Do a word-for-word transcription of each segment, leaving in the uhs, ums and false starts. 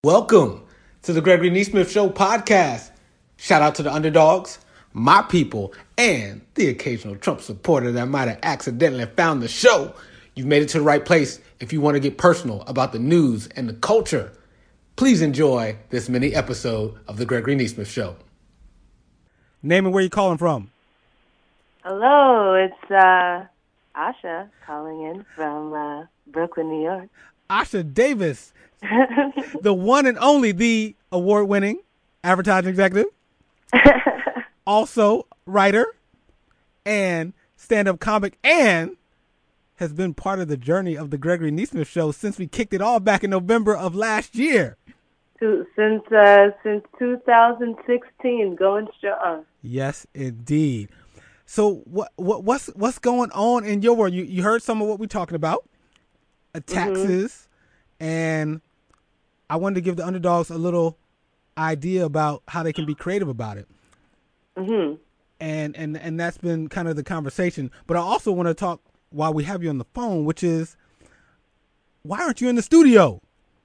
Welcome to the Gregory Neesmith Show podcast. Shout out to the underdogs, my people, and the occasional Trump supporter that might have accidentally found the show. You've made it to the right place if you want to get personal about the news and the culture. Please enjoy this mini episode of the Gregory Neesmith Show. Name and where you calling from. Hello, it's uh, Asha calling in from uh, Brooklyn, New York. Asha Davis. The one and only, the award-winning advertising executive, also writer and stand-up comic, and has been part of the journey of the Gregory Neesmith Show since we kicked it off back in November of last year. Since uh, since two thousand sixteen, going strong. Yes, indeed. So what what what's what's going on in your world? You you heard some of what we're talking about, uh, taxes, mm-hmm. and I wanted to give the underdogs a little idea about how they can be creative about it. Mm-hmm. And, and, and that's been kind of the conversation. But I also want to talk while we have you on the phone, which is, why aren't you in the studio?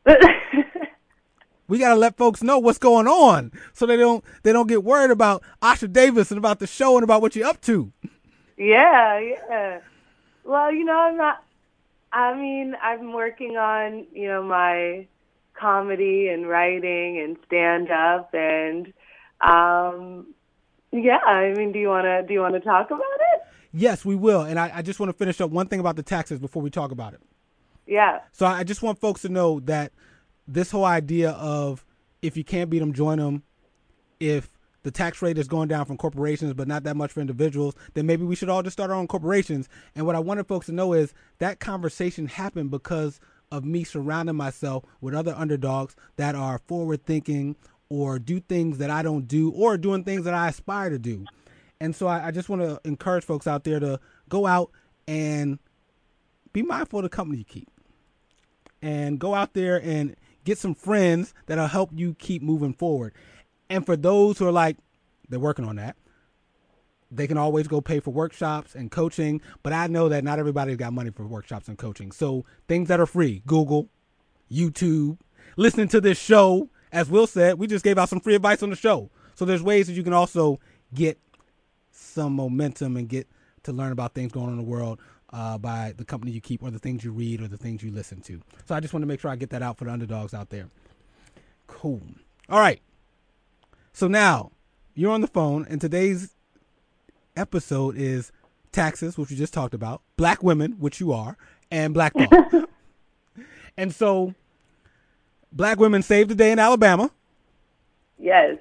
We got to let folks know what's going on so they don't they don't get worried about Asha Davis and about the show and about what you're up to. Yeah, yeah. Well, you know, I'm not, I mean, I'm working on, you know, my comedy and writing and stand up and um yeah I mean do you want to do you want to talk about it? Yes, we will. And I, I just want to finish up one thing about the taxes before we talk about it. Yeah. So I just want folks to know that this whole idea of if you can't beat them, join them, if the tax rate is going down from corporations but not that much for individuals, then maybe we should all just start our own corporations. And what I wanted folks to know is that conversation happened because of me surrounding myself with other underdogs that are forward thinking or do things that I don't do or doing things that I aspire to do. And so I, I just want to encourage folks out there to go out and be mindful of the company you keep and go out there and get some friends that'll help you keep moving forward. And for those who are like, they're working on that, they can always go pay for workshops and coaching, but I know that not everybody's got money for workshops and coaching. So things that are free, Google, YouTube, listening to this show. As Will said, we just gave out some free advice on the show. So there's ways that you can also get some momentum and get to learn about things going on in the world uh, by the company you keep or the things you read or the things you listen to. So I just want to make sure I get that out for the underdogs out there. Cool. All right. So now you're on the phone, and today's episode is taxes, which we just talked about, black women, which you are, and black thought. And so black women saved the day in Alabama. Yes.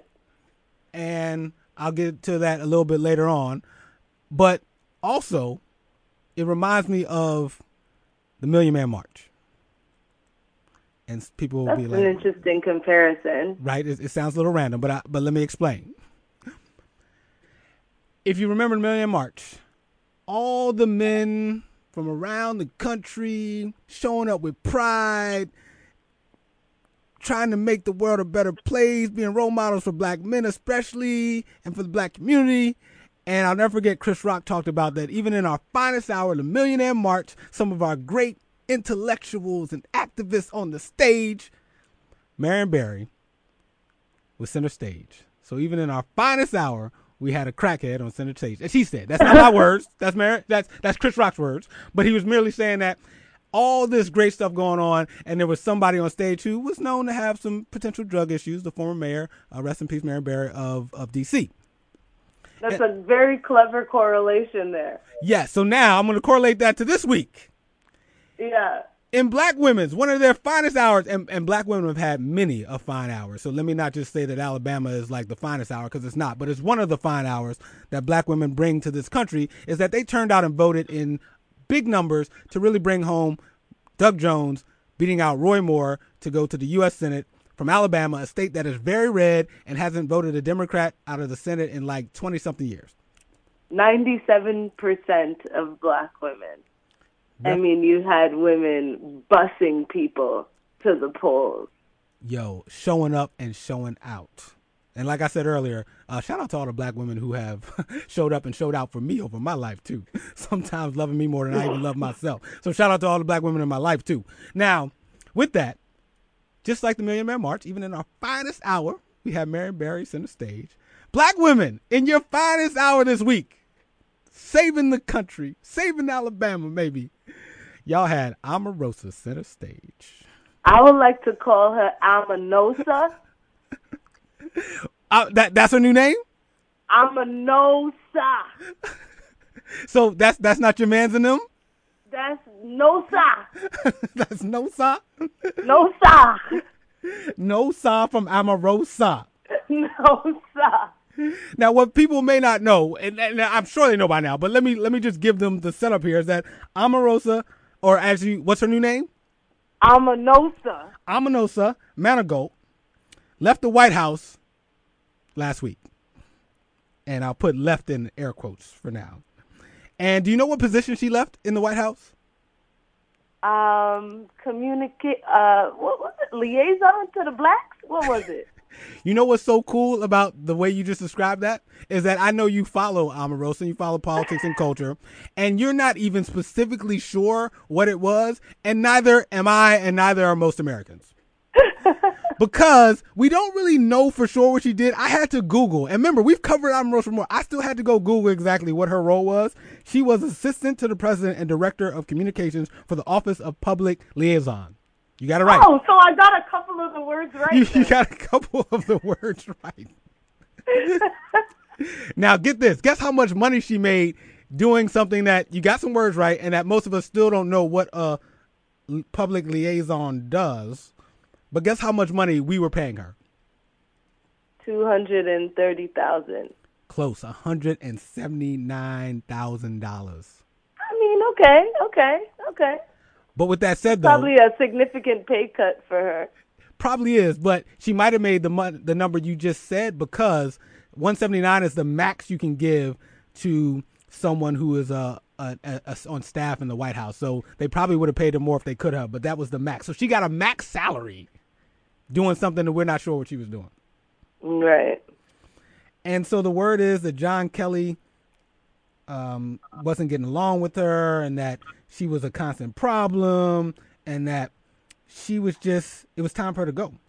And I'll get to that a little bit later on. But also, it reminds me of the Million Man March. And people will That's be like, an interesting comparison. Right? It, it sounds a little random, but I, but let me explain. If you remember the Million March, all the men from around the country showing up with pride, trying to make the world a better place, being role models for black men especially, and for the black community. And I'll never forget Chris Rock talked about that even in our finest hour, the Millionaire March, some of our great intellectuals and activists on the stage, Marion Barry was center stage. So even in our finest hour, we had a crackhead on center stage. As he said, that's not my words. That's Mar- that's that's Chris Rock's words. But he was merely saying that all this great stuff going on, and there was somebody on stage who was known to have some potential drug issues, the former mayor, uh, rest in peace, Marion Barry of, of D C. That's and, a very clever correlation there. Yeah, so now I'm going to correlate that to this week. Yeah. In black women's, one of their finest hours, and, and black women have had many a fine hours. So let me not just say that Alabama is like the finest hour, because it's not. But it's one of the fine hours that black women bring to this country, is that they turned out and voted in big numbers to really bring home Doug Jones beating out Roy Moore to go to the U S Senate from Alabama, a state that is very red and hasn't voted a Democrat out of the Senate in like twenty-something years. ninety-seven percent of black women. I mean, you had women busing people to the polls. Yo, showing up and showing out. And like I said earlier, uh, shout out to all the black women who have showed up and showed out for me over my life, too. Sometimes loving me more than I even love myself. So shout out to all the black women in my life, too. Now, with that, just like the Million Man March, even in our finest hour, we have Marion Barry center stage. Black women in your finest hour this week, saving the country, saving Alabama, maybe. Y'all had Omarosa center stage. I would like to call her Amanosa. uh, that that's her new name? Amanosa. So that's that's not your man's in them? That's Nosa. That's Nosa? Nosa. Nosa from Omarosa. Nosa. Now, what people may not know, and, and I'm sure they know by now, but let me let me just give them the setup here, is that Omarosa, or as you, what's her new name? Amanosa. Amanosa Manigault left the White House last week. And I'll put left in air quotes for now. And do you know what position she left in the White House? Um, communicate, uh, what was it? Liaison to the blacks? What was it? You know what's so cool about the way you just described that? Is that I know you follow Omarosa, you follow politics and culture, and you're not even specifically sure what it was, and neither am I, and neither are most Americans. Because we don't really know for sure what she did. I had to Google. And remember, we've covered Omarosa more. I still had to go Google exactly what her role was. She was assistant to the president and director of communications for the Office of Public Liaison. You got it right. Oh, so I got a couple of the words right. You, you got a couple of the words right. Now, get this. Guess how much money she made doing something that you got some words right and that most of us still don't know what a public liaison does. But guess how much money we were paying her? two hundred thirty thousand dollars. Close, one hundred seventy-nine thousand dollars. I mean, okay, okay, okay. But with that said, though, probably a significant pay cut for her. Probably is, but she might have made the mon- the number you just said, because one hundred seventy-nine is the max you can give to someone who is a, a, a, a on staff in the White House. So they probably would have paid her more if they could have, but that was the max. So she got a max salary doing something that we're not sure what she was doing. Right. And so the word is that John Kelly um, wasn't getting along with her, and that she was a constant problem, and that she was just, it was time for her to go.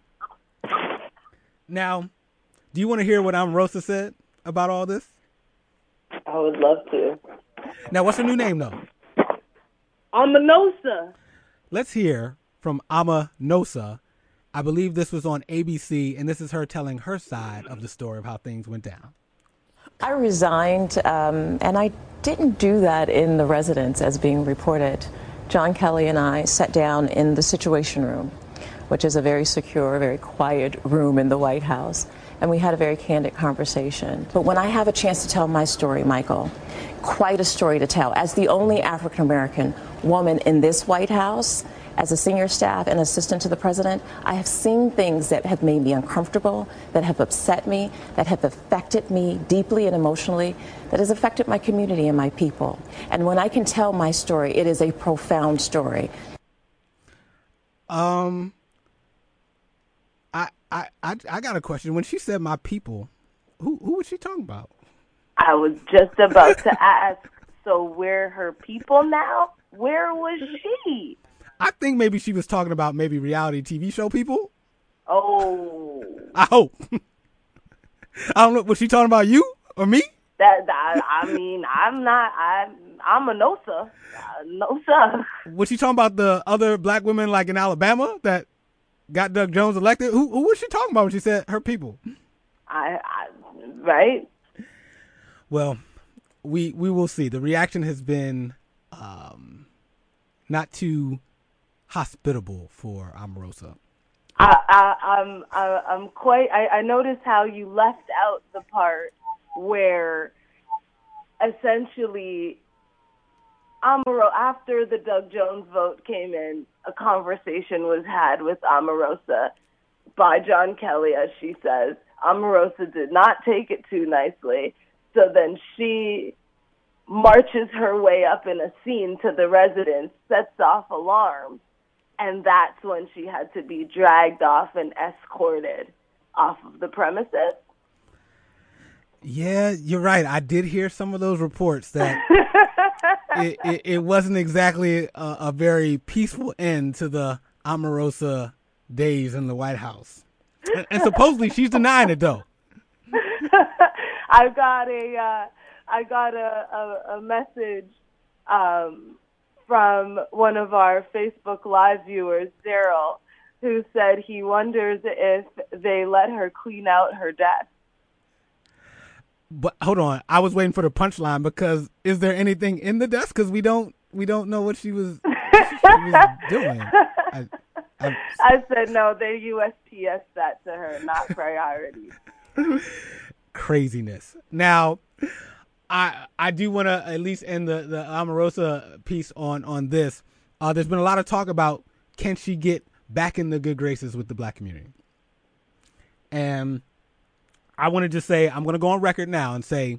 Now, do you want to hear what Omarosa said about all this? I would love to. Now, what's her new name, though? Amanosa. Let's hear from Amanosa. I believe this was on A B C, and this is her telling her side of the story of how things went down. I resigned, um, and I didn't do that in the residence as being reported. John Kelly and I sat down in the Situation Room, which is a very secure, very quiet room in the White House, and we had a very candid conversation. But when I have a chance to tell my story, Michael, quite a story to tell. As the only African-American woman in this White House, as a senior staff and assistant to the president, I have seen things that have made me uncomfortable, that have upset me, that have affected me deeply and emotionally, that has affected my community and my people. And when I can tell my story, it is a profound story. Um, I I I, I got a question. When she said "my people," who who was she talking about? I was just about to ask. So we're her people now? Where was she? I think maybe she was talking about maybe reality T V show people. Oh. I hope. I don't know. Was she talking about you or me? That, that I mean, I'm not. I'm. I'm a Nosa. Uh, Nosa. Was she talking about the other black women like in Alabama that got Doug Jones elected? Who who was she talking about when she said her people? I, I right. Well, we we will see. The reaction has been um, not too hospitable for Omarosa. I, I, I'm I, I'm quite. I, I noticed how you left out the part where essentially Omarosa, after the Doug Jones vote came in, a conversation was had with Omarosa by John Kelly, as she says. Omarosa did not take it too nicely, so then she marches her way up in a scene to the residence, sets off alarms. And that's when she had to be dragged off and escorted off of the premises. Yeah, you're right. I did hear some of those reports that it, it, it wasn't exactly a, a very peaceful end to the Omarosa days in the White House. And, and supposedly she's denying it, though. I got a, uh, I got a, a, a message um, from one of our Facebook Live viewers, Daryl, who said he wonders if they let her clean out her desk. But hold on, I was waiting for the punchline because is there anything in the desk? Because we don't we don't know what she was, she was doing. I, I, I said no. They U S P S that to her, not priority. Craziness. Now, I I do want to at least end the the Omarosa piece on on this. Uh, there's been a lot of talk about can she get back in the good graces with the black community, and I want to just say, I'm going to go on record now and say,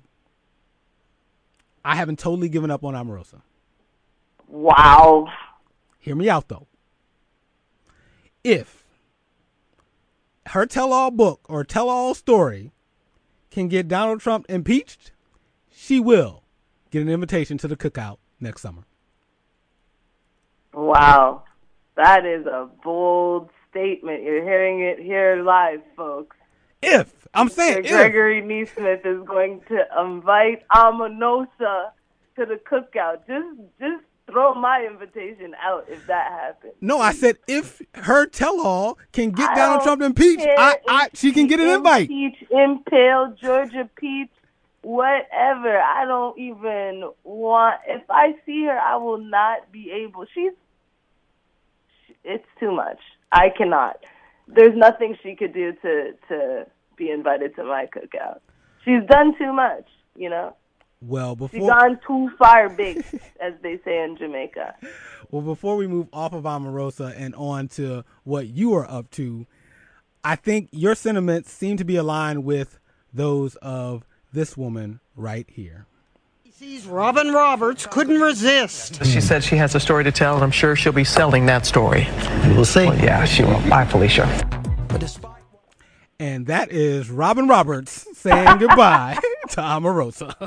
I haven't totally given up on Omarosa. Wow. Hear me out, though. If her tell-all book or tell-all story can get Donald Trump impeached, she will get an invitation to the cookout next summer. Wow. That is a bold statement. You're hearing it here live, folks. If. I'm saying Mister Gregory Neesmith is going to invite Omarosa to the cookout. Just just throw my invitation out if that happens. No, I said if her tell-all can get Donald Trump impeached, I, I, she can get an invite. Impeach, impale, Georgia Peach, whatever. I don't even want. If I see her, I will not be able. She's. It's too much. I cannot. There's nothing she could do to to be invited to my cookout. She's done too much, you know. Well, before she's gone too far big, as they say in Jamaica. Well, before we move off of Omarosa and on to what you are up to, I think your sentiments seem to be aligned with those of this woman right here. Robin Roberts couldn't resist. She said she has a story to tell, and I'm sure she'll be selling that story. We'll see. Well, yeah, she will. Bye, Felicia. And that is Robin Roberts saying goodbye to Omarosa.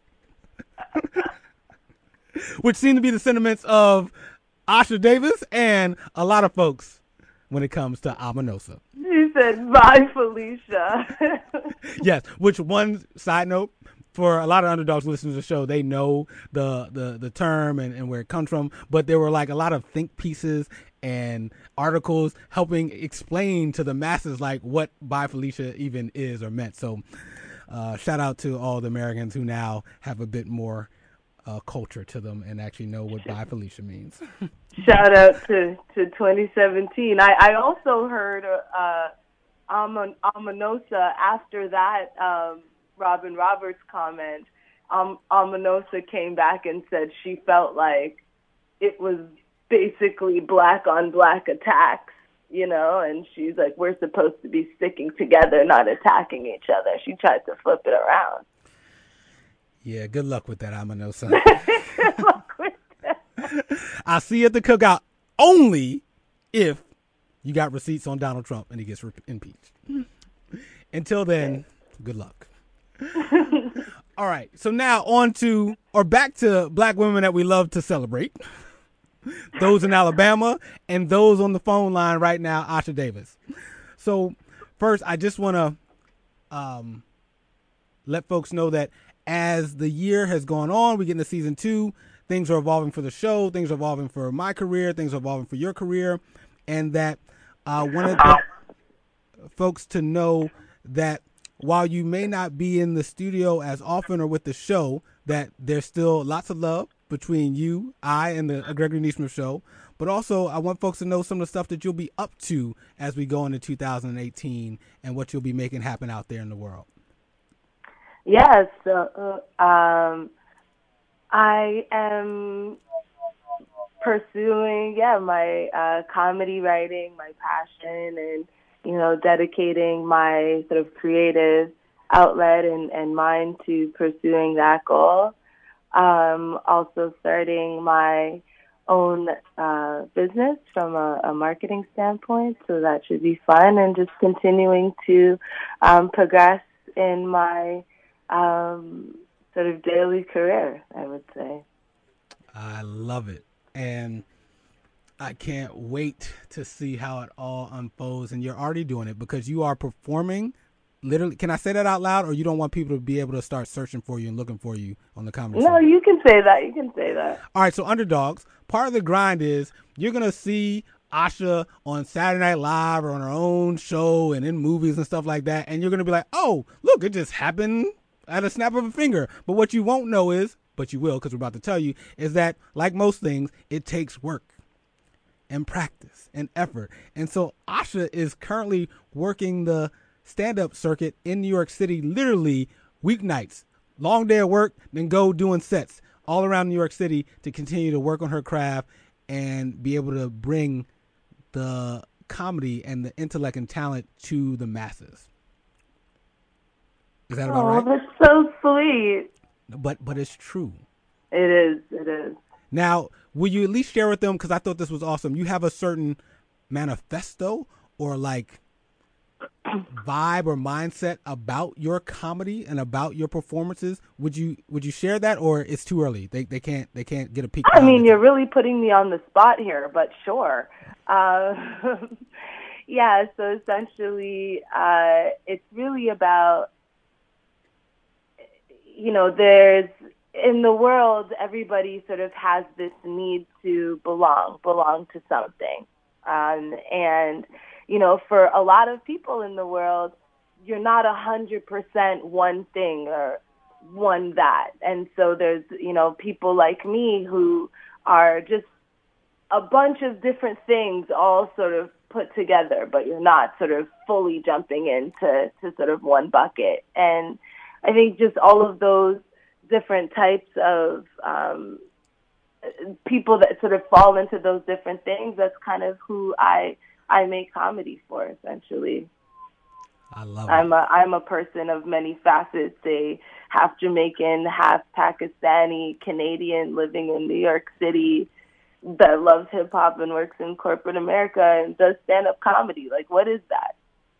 Which seem to be the sentiments of Asha Davis and a lot of folks when it comes to Omarosa. She said, bye, Felicia. Yes, which one side note, for a lot of underdogs listening to the show, they know the, the, the term and, and where it comes from, but there were like a lot of think pieces and articles helping explain to the masses like what Bye Felicia even is or meant. So uh, shout out to all the Americans who now have a bit more uh, culture to them and actually know what Bye Felicia means. Shout out to, to twenty seventeen. I, I also heard uh, Aman, Omarosa after that um, Robin Roberts comment. Um, Omarosa came back and said she felt like it was basically black on black attacks, you know, and she's like, we're supposed to be sticking together, not attacking each other. She tried to flip it around. Yeah, good luck with that, Omarosa. Good luck with that. I'll see you at the cookout only if you got receipts on Donald Trump and he gets re- impeached. Until then, good luck. All right, so now on to, or back to black women that we love to celebrate. Those in Alabama and those on the phone line right now, Asha Davis. So first, I just want to um, let folks know that as the year has gone on, we get into season two, things are evolving for the show, things are evolving for my career, things are evolving for your career, and that I uh, wanted the folks to know that while you may not be in the studio as often or with the show, that there's still lots of love between you, I, and the Gregory Neesmith Show. But also, I want folks to know some of the stuff that you'll be up to as we go into two thousand eighteen and what you'll be making happen out there in the world. Yes. Uh, um, I am pursuing, yeah, my uh, comedy writing, my passion, and you know, dedicating my sort of creative outlet and, and mind to pursuing that goal. Um, also starting my own uh, business from a, a marketing standpoint, so that should be fun, and just continuing to um, progress in my um, sort of daily career, I would say. I love it. And I can't wait to see how it all unfolds. And you're already doing it because you are performing. Literally, can I say that out loud, or you don't want people to be able to start searching for you and looking for you on the comedy No, scene? you can say that. You can say that. All right, so Underdogs, part of the grind is you're going to see Asha on Saturday Night Live or on her own show and in movies and stuff like that, and you're going to be like, oh, look, it just happened at a snap of a finger. But what you won't know is, but you will because we're about to tell you, is that, like most things, it takes work and practice and effort. And so Asha is currently working the stand-up circuit in New York City, literally weeknights, long day of work, then go doing sets all around New York City to continue to work on her craft and be able to bring the comedy and the intellect and talent to the masses. Is that about Oh, right? that's so sweet. But but it's true. It is. It is. Now, will you at least share with them, because I thought this was awesome, you have a certain manifesto or like vibe or mindset about your comedy and about your performances? Would you would you share that, or it's too early? They they can't they can't get a peek. I mean, you're really putting me on the spot here, but sure. Uh, yeah. So essentially, uh, it's really about, you know, there's in the world, everybody sort of has this need to belong, belong to something, um, and you know, for a lot of people in the world, you're not a hundred percent one thing or one that. And so there's, you know, people like me who are just a bunch of different things all sort of put together, but you're not sort of fully jumping into to sort of one bucket. And I think just all of those different types of um, people that sort of fall into those different things, that's kind of who I I make comedy for, essentially. I love I'm it. a I'm a person of many facets, a half Jamaican, half Pakistani, Canadian, living in New York City, that loves hip hop and works in corporate America and does stand up comedy. Like, what is that?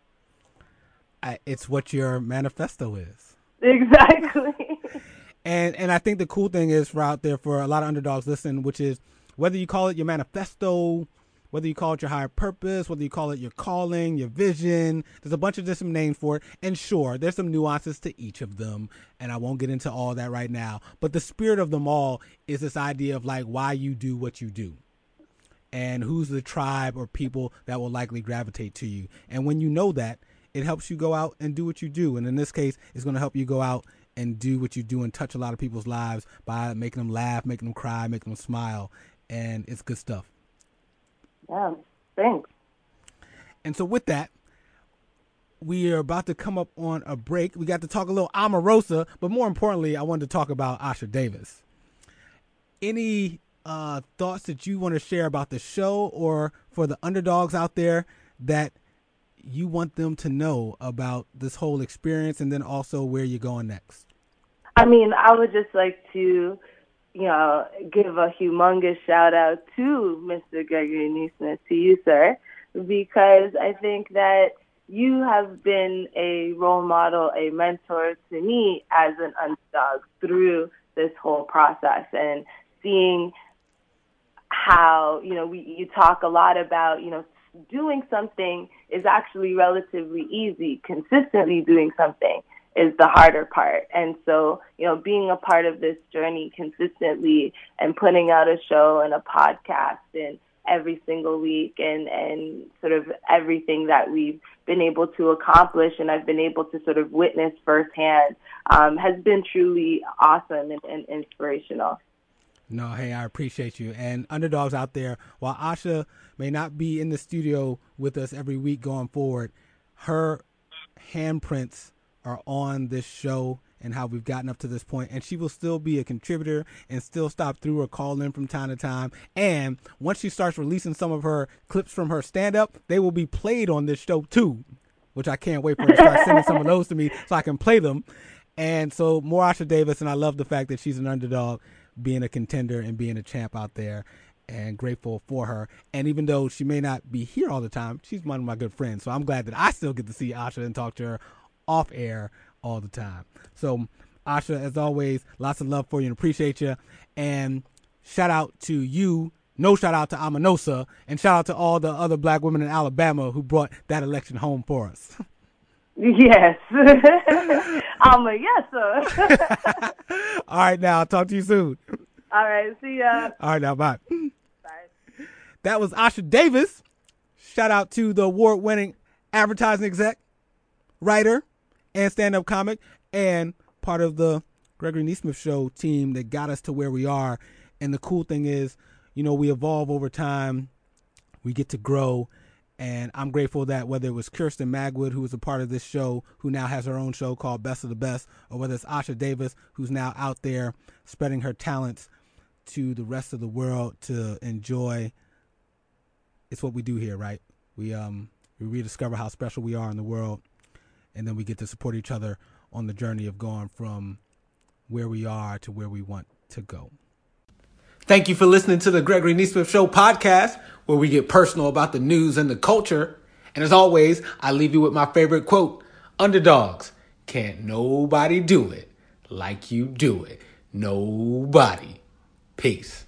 I, it's what your manifesto is. Exactly. And and I think the cool thing is for out there for a lot of underdogs listening, which is whether you call it your manifesto, whether you call it your higher purpose, whether you call it your calling, your vision, there's a bunch of different names for it. And sure, there's some nuances to each of them, and I won't get into all that right now. But the spirit of them all is this idea of like why you do what you do and who's the tribe or people that will likely gravitate to you. And when you know that, it helps you go out and do what you do. And in this case, it's going to help you go out and do what you do and touch a lot of people's lives by making them laugh, making them cry, making them smile. And it's good stuff. Yeah, thanks. And so with that, we are about to come up on a break. We got to talk a little Omarosa, but more importantly, I wanted to talk about Asha Davis. Any uh, thoughts that you want to share about the show or for the underdogs out there that you want them to know about this whole experience and then also where you're going next? I mean, I would just like to, you know, give a humongous shout out to Mister Gregory Neesmith, to you, sir, because I think that you have been a role model, a mentor to me as an underdog through this whole process, and seeing how, you know, we, you talk a lot about, you know, doing something is actually relatively easy. Consistently doing something is the harder part. And so, you know, being a part of this journey consistently and putting out a show and a podcast and every single week and, and sort of everything that we've been able to accomplish and I've been able to sort of witness firsthand um, has been truly awesome and, and inspirational. No, hey, I appreciate you. And underdogs out there, while Asha may not be in the studio with us every week going forward, her handprints are on this show and how we've gotten up to this point, and she will still be a contributor and still stop through or call in from time to time. And once she starts releasing some of her clips from her stand-up, they will be played on this show too, which I can't wait for her to start sending some of those to me so I can play them. And so more Asha Davis, and I love the fact that she's an underdog, being a contender and being a champ out there, and grateful for her. And even though she may not be here all the time, she's one of my good friends. So I'm glad that I still get to see Asha and talk to her off air all the time. So Asha, as always, lots of love for you and appreciate you. And shout out to you, no shout out to Amanosa, and shout out to all the other black women in Alabama who brought that election home for us. Yes. I'm a yes, sir. All right, now, I'll talk to you soon. All right, see ya. All right, now, bye. Bye. That was Asha Davis. Shout out to the award-winning advertising exec, writer, and stand-up comic, and part of the Gregory Neesmith Show team that got us to where we are. And the cool thing is, you know, we evolve over time. We get to grow. And I'm grateful that whether it was Kirsten Magwood, who was a part of this show, who now has her own show called Best of the Best, or whether it's Asha Davis, who's now out there spreading her talents to the rest of the world to enjoy. It's what we do here, right? We um we rediscover how special we are in the world, and then we get to support each other on the journey of going from where we are to where we want to go. Thank you for listening to the Gregory Neesmith Show podcast, where we get personal about the news and the culture. And as always, I leave you with my favorite quote: underdogs, can't nobody do it like you do it. Nobody. Peace.